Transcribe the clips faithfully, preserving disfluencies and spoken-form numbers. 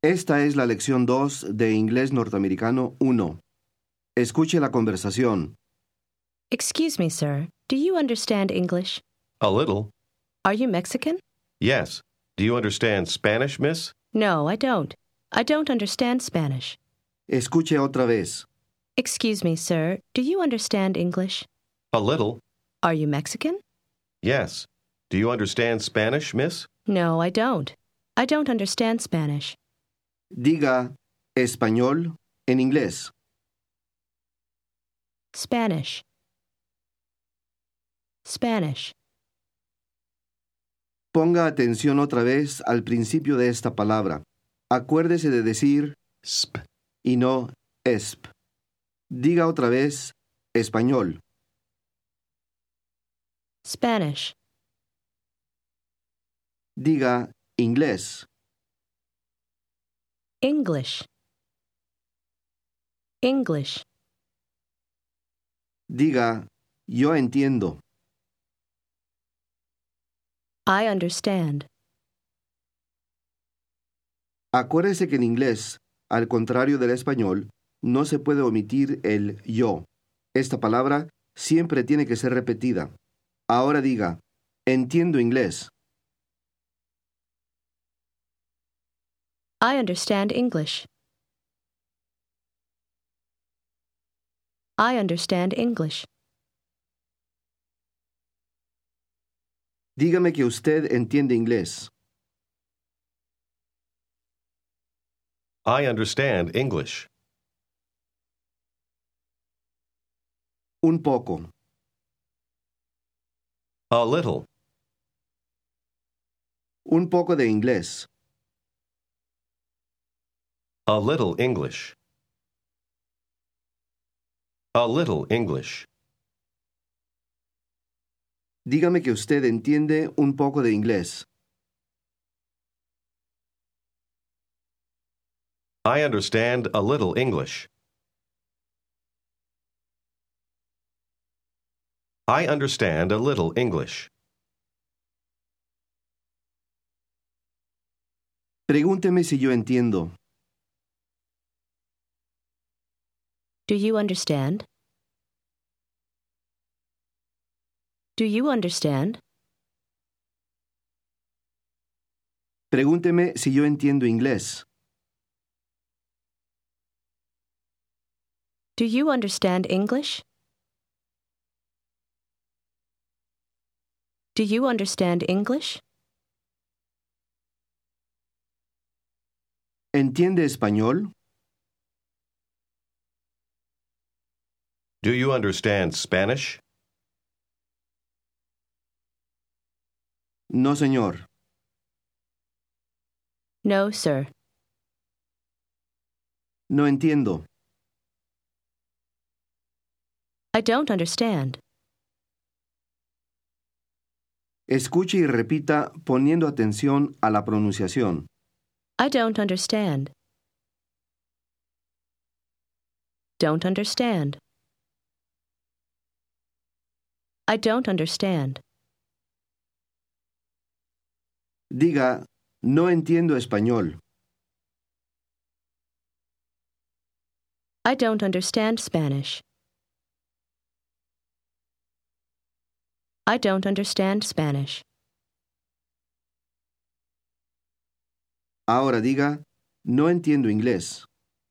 Esta es la lección dos de Inglés Norteamericano uno. Escuche la conversación. Excuse me, sir. Do you understand English? A little. Are you Mexican? Yes. Do you understand Spanish, miss? No, I don't. I don't understand Spanish. Escuche otra vez. Excuse me, sir. Do you understand English? A little. Are you Mexican? Yes. Do you understand Spanish, miss? No, I don't. I don't understand Spanish. Diga español en inglés. Spanish. Spanish. Ponga atención otra vez al principio de esta palabra. Acuérdese de decir Sp. y no esp. Diga otra vez español. Spanish. Diga inglés. English. English. Diga yo entiendo. I understand. Acuérdese que en inglés, al contrario del español, no se puede omitir el yo. Esta palabra siempre tiene que ser repetida. Ahora diga, entiendo inglés. I understand English. I understand English. Dígame que usted entiende inglés. I understand English. Un poco. A little. Un poco de inglés. A little English. A little English. Dígame que usted entiende un poco de inglés. I understand a little English. I understand a little English. Pregúnteme si yo entiendo. Do you understand? Do you understand? Pregúnteme si yo entiendo inglés. Do you understand English? Do you understand English? ¿Entiende español? Do you understand Spanish? No, señor. No, sir. No entiendo. I don't understand. Escuche y repita poniendo atención a la pronunciación. I don't understand. Don't understand. I don't understand. Diga, no entiendo español. I don't understand Spanish. I don't understand Spanish. Ahora diga, no entiendo inglés.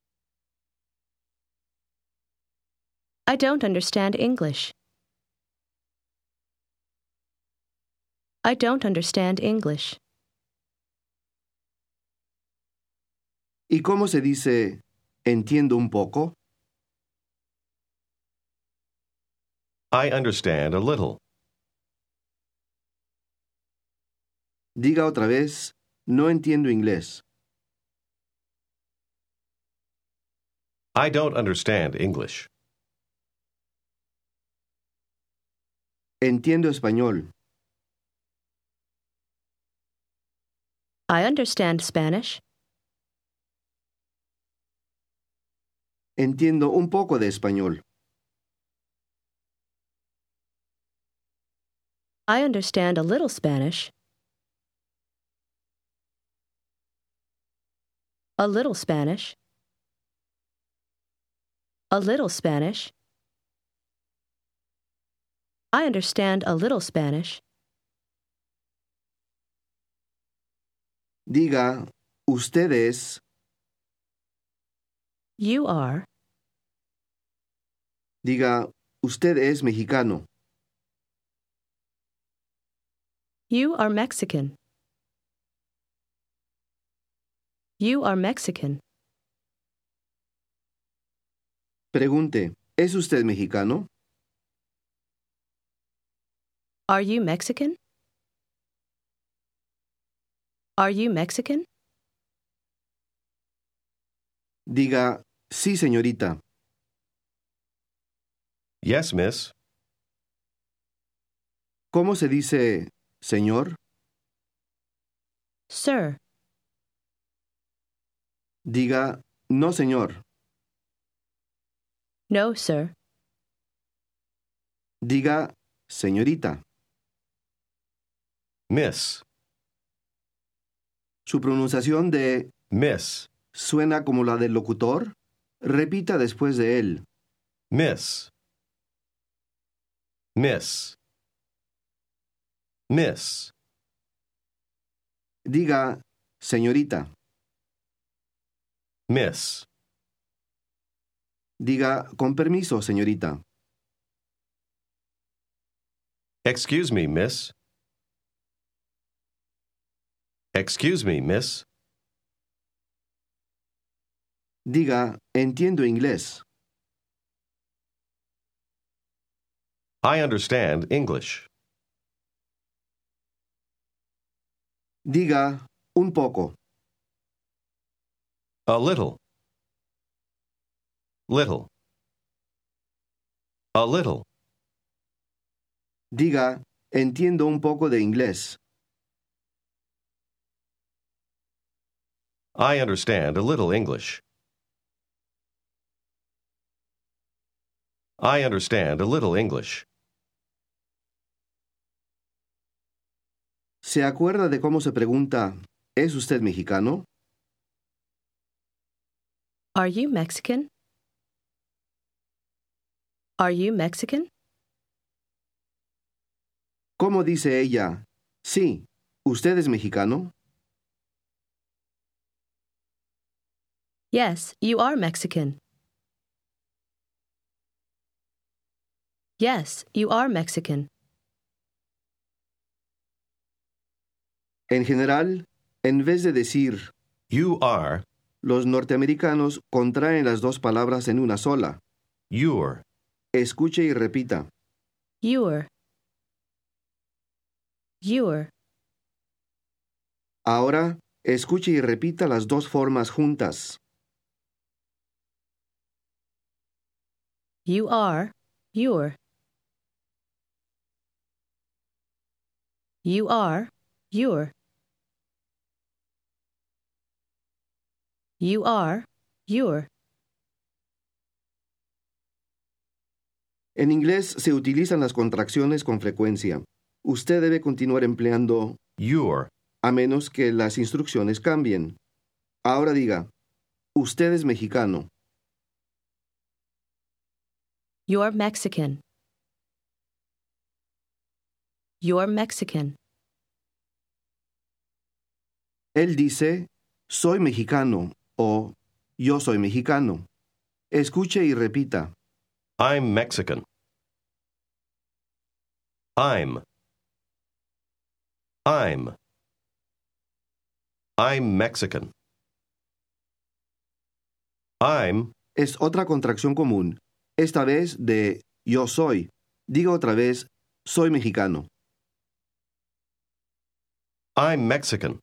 I don't understand English. I don't understand English. ¿Y cómo se dice entiendo un poco? I understand a little. Diga otra vez, no entiendo inglés. I don't understand English. Entiendo español. I understand Spanish. Entiendo un poco de español. I understand a little Spanish. A little Spanish. A little Spanish. I understand a little Spanish. Diga, usted es. You are. Diga, usted es mexicano. You are Mexican. You are Mexican. Pregunte, ¿es usted mexicano? Are you Mexican? Are you Mexican? Diga, sí, señorita. Yes, miss. ¿Cómo se dice señor? Sir. Diga, no, señor. No, sir. Diga, señorita. Miss. Su pronunciación de Miss. suena como la del locutor. Repita después de él. Miss. Miss. Miss. Diga, señorita. Miss. Diga, con permiso, señorita. Excuse me, miss. Excuse me, miss. Diga, entiendo inglés. I understand English. Diga, un poco. A little. Little. A little. Diga, entiendo un poco de inglés. I understand a little English. I understand a little English. ¿Se acuerda de cómo se pregunta, ¿es usted mexicano? Are you Mexican? Are you Mexican? ¿Cómo dice ella, sí, usted es mexicano? Yes, you are Mexican. Yes, you are Mexican. En general, en vez de decir, You are, los norteamericanos contraen las dos palabras en una sola. you're, Escuche y repita. You're. You're. Ahora, escuche y repita las dos formas juntas. You are. You're. You are. You're. You are. You're. En inglés se utilizan las contracciones con frecuencia. Usted debe continuar empleando you're, a menos que las instrucciones cambien. Ahora diga, usted es mexicano. You're Mexican. You're Mexican. Él dice, soy mexicano o yo soy mexicano. Escuche y repita. I'm Mexican. I'm. I'm. I'm Mexican. I'm. Es otra contracción común, esta vez de yo soy. Diga otra vez, soy mexicano. I'm Mexican.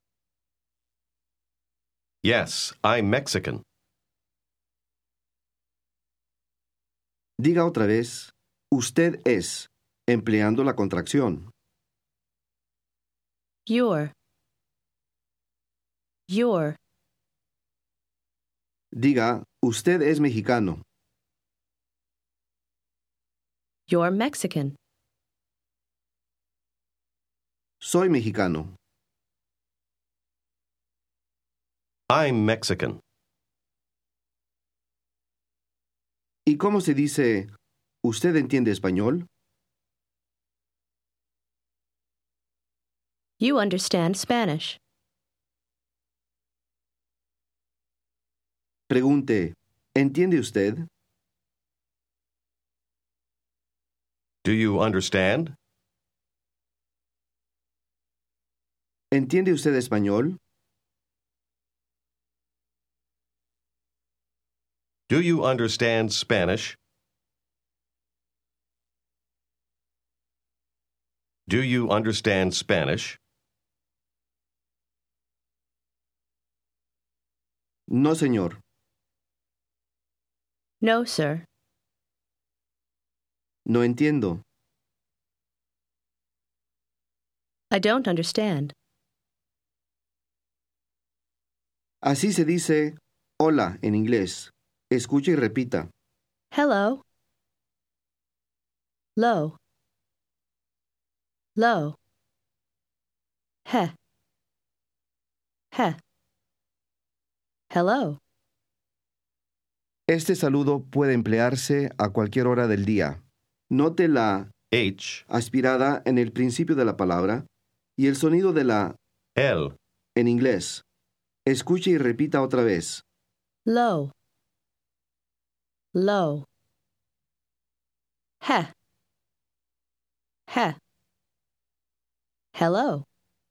Yes, I'm Mexican. Diga otra vez, usted es, empleando la contracción. You're. You're. Diga, usted es mexicano. You're Mexican. Soy mexicano. I'm Mexican. ¿Y cómo se dice, ¿usted entiende español? You understand Spanish. Pregunte, ¿entiende usted? Do you understand? ¿Entiende usted español? Do you understand Spanish? Do you understand Spanish? No, señor. No, sir. No entiendo. I don't understand. Así se dice hola en inglés. Escuche y repita. Hello. Low. Low. He. He. Hello. Este saludo puede emplearse a cualquier hora del día. Note la H, aspirada en el principio de la palabra y el sonido de la L, en inglés. Escuche y repita otra vez. Low. Low. He. He. Hello.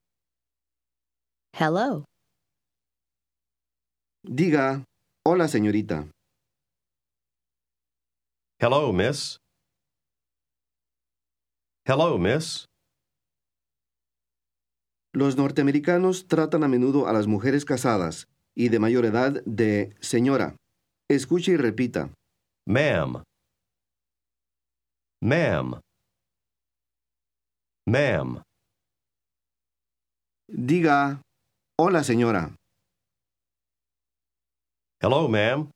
Hello. Diga, hola señorita. hello, miss. Hello, miss. Los norteamericanos tratan a menudo a las mujeres casadas y de mayor edad de señora. Escuche y repita. Ma'am. Ma'am. Ma'am. Diga, hola señora. Hello, ma'am.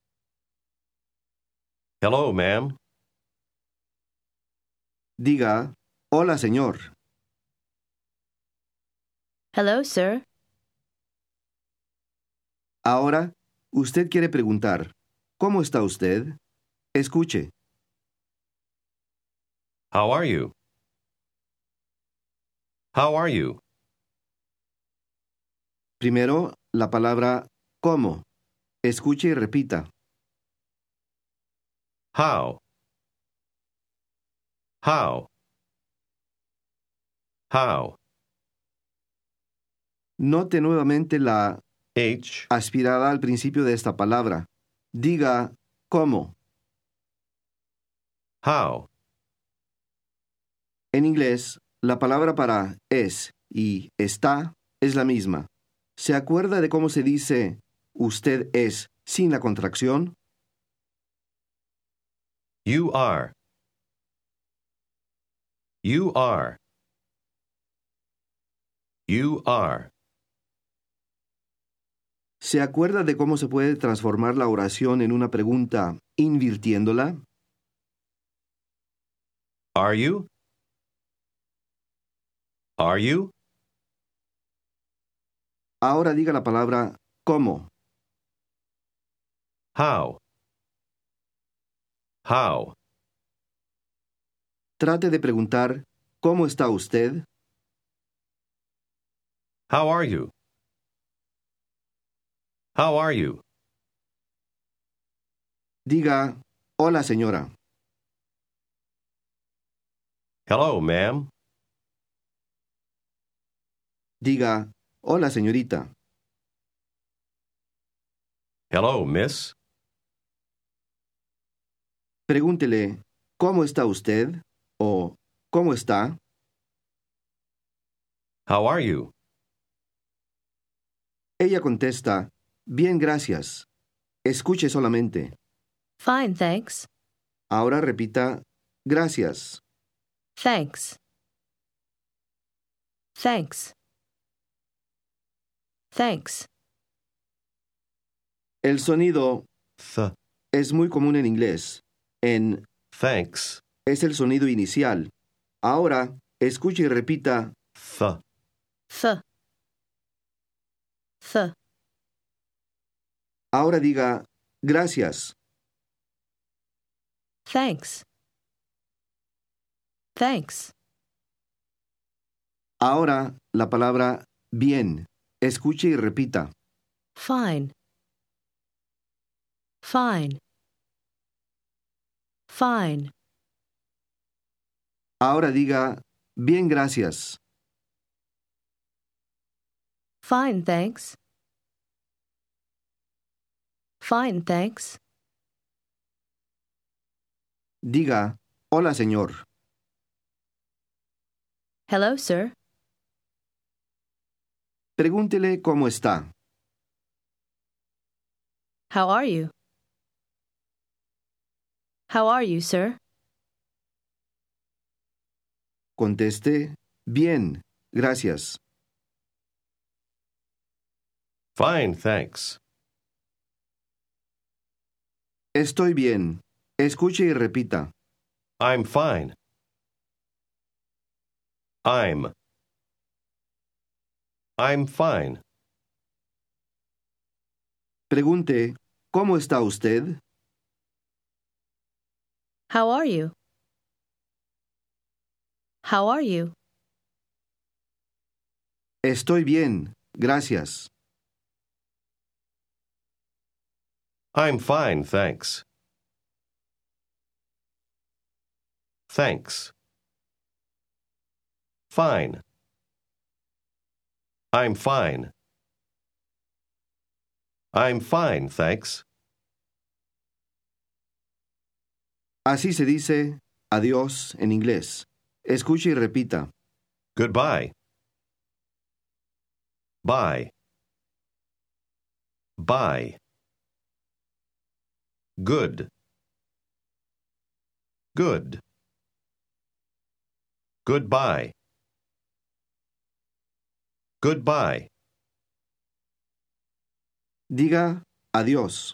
Hello, ma'am. Diga, hola señor. Hello, sir. Ahora, usted quiere preguntar, ¿cómo está usted? Escuche. How are you? How are you? Primero, la palabra ¿cómo? Escuche y repita. How? How? How? Note nuevamente la H, aspirada al principio de esta palabra. Diga, ¿cómo? how? En inglés, la palabra para es y está es la misma. ¿Se acuerda de cómo se dice usted es sin la contracción? You are. You are. You are. ¿Se acuerda de cómo se puede transformar la oración en una pregunta invirtiéndola? Are you? Are you? Ahora diga la palabra ¿cómo? How? How? Trate de preguntar ¿cómo está usted? How are you? How are you? Diga hola señora. Hello, ma'am. Diga hola señorita. Hello, miss. Pregúntele ¿cómo está usted? O ¿cómo está? How are you? Ella contesta bien, gracias. Escuche solamente. Fine, thanks. Ahora repita gracias. Thanks. Thanks. Thanks. El sonido Th. es muy común en inglés. En Thanks. es el sonido inicial. Ahora, escuche y repita Th. Th. Th. Ahora diga gracias. Thanks. Thanks. Ahora la palabra bien. Escuche y repita. Fine. Fine. Fine. Ahora diga bien, gracias. Fine, thanks. Fine, thanks. Diga hola, señor. Hello, sir. Pregúntele cómo está. How are you? How are you, sir? Conteste bien, gracias. Fine, thanks. Estoy bien. Escuche y repita. I'm fine. I'm. I'm fine. Pregunte ¿cómo está usted? How are you? How are you? Estoy bien, gracias. I'm fine, thanks. Thanks. Fine. I'm fine. I'm fine, thanks. Así se dice adiós en inglés. Escuche y repita. Goodbye. Bye. Bye. Good. Good. Goodbye. Goodbye. Diga adiós.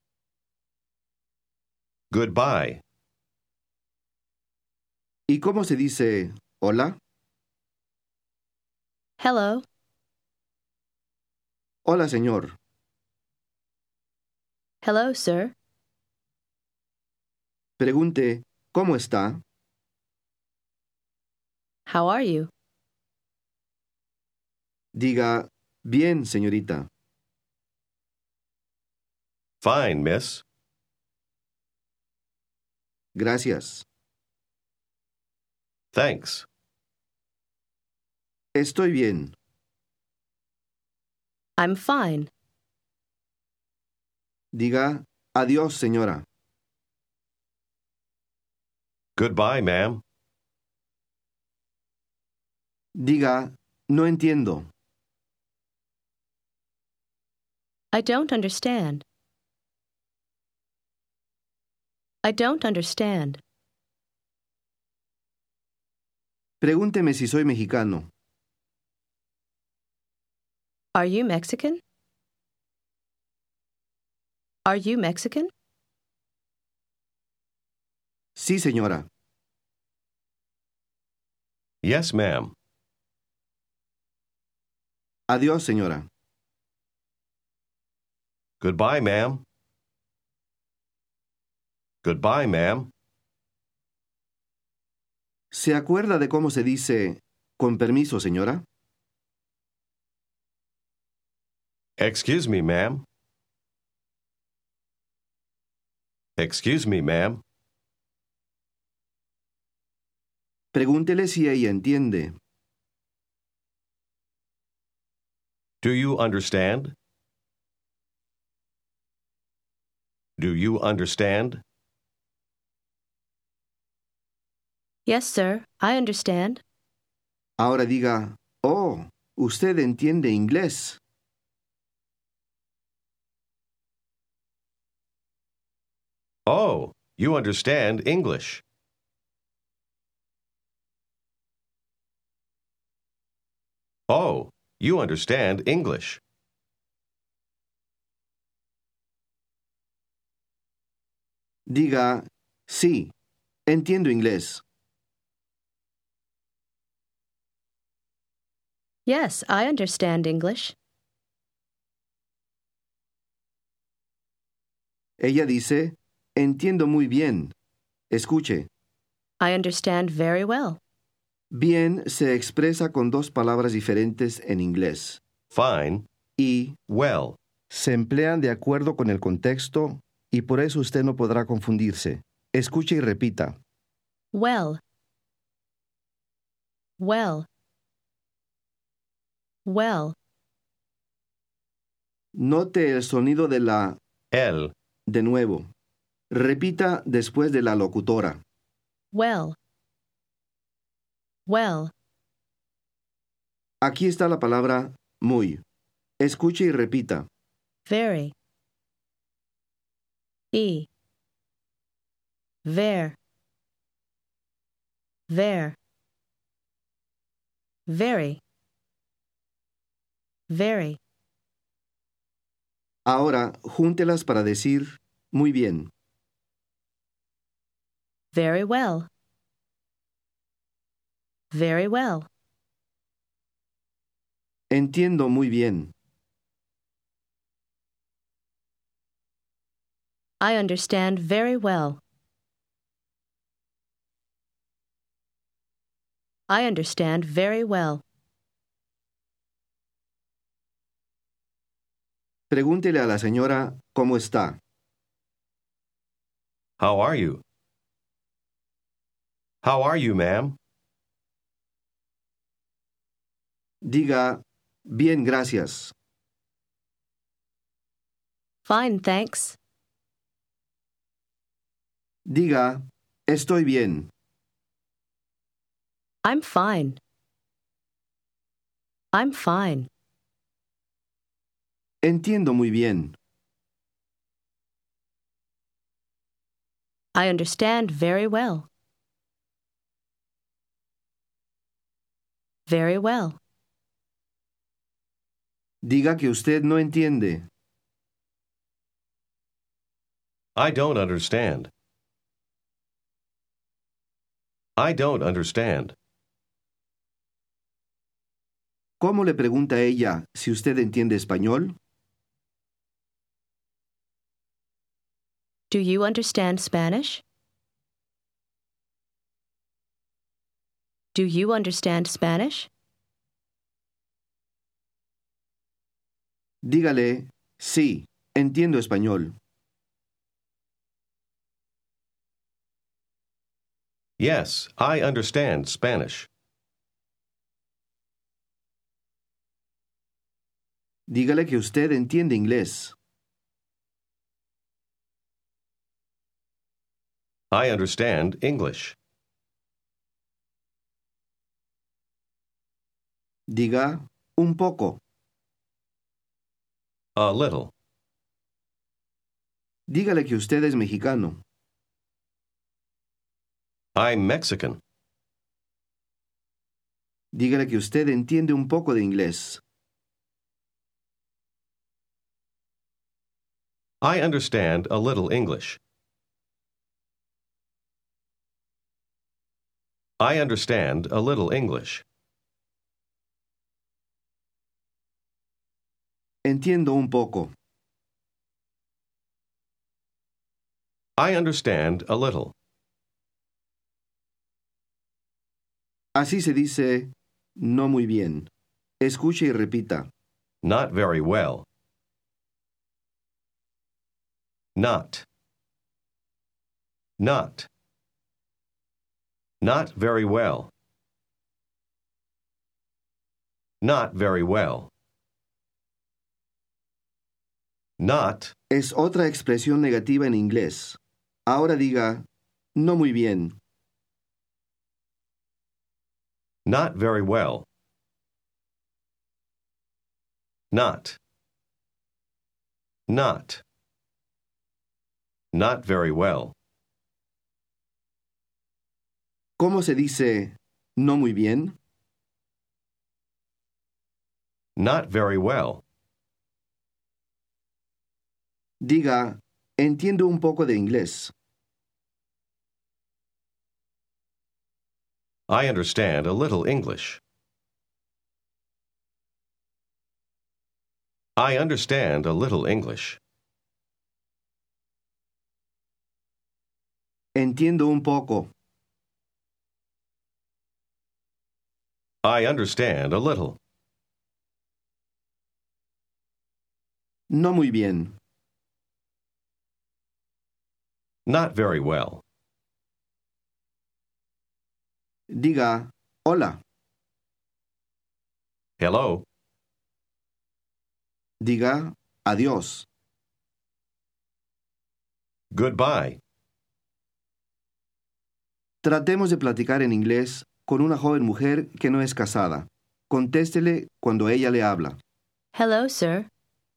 Goodbye. ¿Y cómo se dice hola? Hello. Hola, señor. Hello, sir. Pregunte ¿cómo está? How are you? Diga bien, señorita. Fine, miss. Gracias. Thanks. Estoy bien. I'm fine. Diga adiós, señora. Goodbye, ma'am. Diga no entiendo. I don't understand. I don't understand. Pregúnteme si soy mexicano. Are you Mexican? Are you Mexican? Sí, señora. Yes, ma'am. Adiós, señora. Goodbye, ma'am. Goodbye, ma'am. ¿Se acuerda de cómo se dice con permiso, señora? Excuse me, ma'am. Excuse me, ma'am. Pregúntele si ella entiende. Do you understand? Do you understand? Yes, sir. I understand. Ahora diga, oh, usted entiende inglés. Oh, you understand English. Oh, you understand English. Diga, sí, entiendo inglés. Yes, I understand English. Ella dice, entiendo muy bien. Escuche. I understand very well. Bien se expresa con dos palabras diferentes en inglés. Fine. Y Well. se emplean de acuerdo con el contexto y por eso usted no podrá confundirse. Escuche y repita. Well. Well. Well. Note el sonido de la El. de nuevo. Repita después de la locutora. Well. Well. Aquí está la palabra muy. Escuche y repita. Very. E. Ver. Ver. Very. Very. Ahora, júntelas para decir muy bien. Very well. Very well. Entiendo muy bien. I understand very well. I understand very well. Pregúntele a la señora cómo está. How are you? How are you, ma'am? Diga, bien, gracias. Fine, thanks. Diga, estoy bien. I'm fine. I'm fine. Entiendo muy bien. I understand very well. Very well. Diga que usted no entiende. I don't understand. I don't understand. ¿Cómo le pregunta ella si usted entiende español? Do you understand Spanish? Do you understand Spanish? Dígale, sí, entiendo español. Yes, I understand Spanish. Dígale que usted entiende inglés. I understand English. Diga, un poco. A little. Dígale que usted es mexicano. I'm Mexican. Dígale que usted entiende un poco de inglés. I understand a little English. I understand a little English. Entiendo un poco. I understand a little. Así se dice, no muy bien. Escuche y repita. Not very well. Not. Not. Not very well. Not very well. Not. Es otra expresión negativa en inglés. Ahora diga, no muy bien. Not very well. Not. Not. Not very well. ¿Cómo se dice, no muy bien? Not very well. Diga, entiendo un poco de inglés. I understand a little English. I understand a little English. Entiendo un poco. I understand a little. No muy bien. Not very well. Diga, hola. Hello. Diga, adiós. Goodbye. Tratemos de platicar en inglés con una joven mujer que no es casada. Contéstele cuando ella le habla. Hello, sir.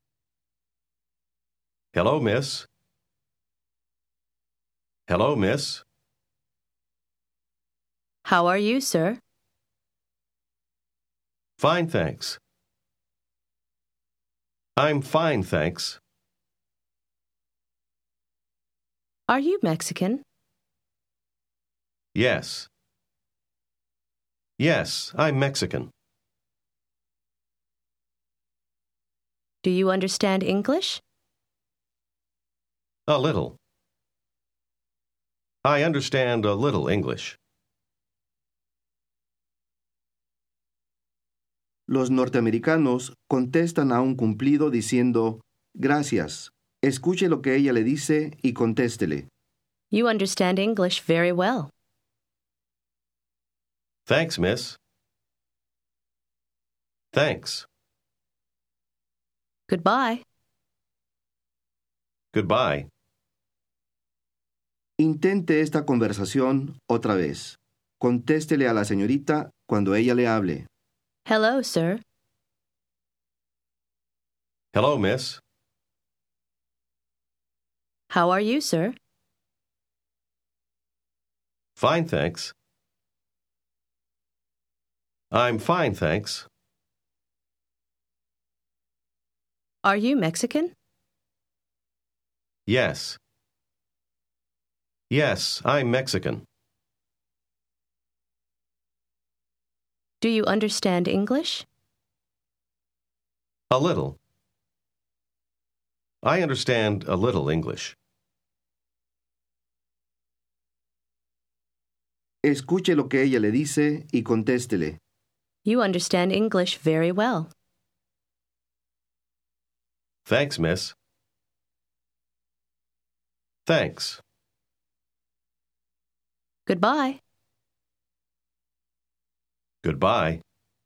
Hello, miss. Hello, miss. How are you, sir? Fine, thanks. I'm fine, thanks. Are you Mexican? Yes. Yes, I'm Mexican. Do you understand English? A little. I understand a little English. Los norteamericanos contestan a un cumplido diciendo, gracias. Escuche lo que ella le dice y contéstele. You understand English very well. Thanks, miss. Thanks. Goodbye. Goodbye. Intente esta conversación otra vez. Contéstele a la señorita cuando ella le hable. Hello, sir. Hello, miss. How are you, sir? Fine, thanks. I'm fine, thanks. Are you Mexican? Yes. Yes, I'm Mexican. Do you understand English? A little. I understand a little English. Escuche lo que ella le dice y contéstele. You understand English very well. Thanks, miss. Thanks. Goodbye. Goodbye.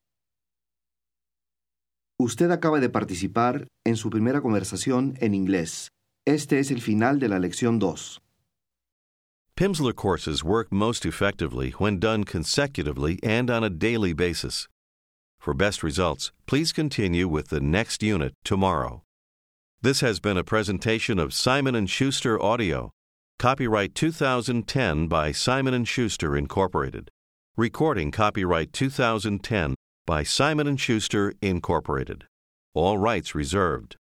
Usted acaba de participar en su primera conversación en inglés. Este es el final de la lección dos. Pimsleur courses work most effectively when done consecutively and on a daily basis. For best results, please continue with the next unit tomorrow. This has been a presentation of Simon and Schuster Audio. Copyright two thousand ten by Simon and Schuster, Incorporated. Recording copyright two thousand ten by Simon and Schuster, Incorporated. All rights reserved.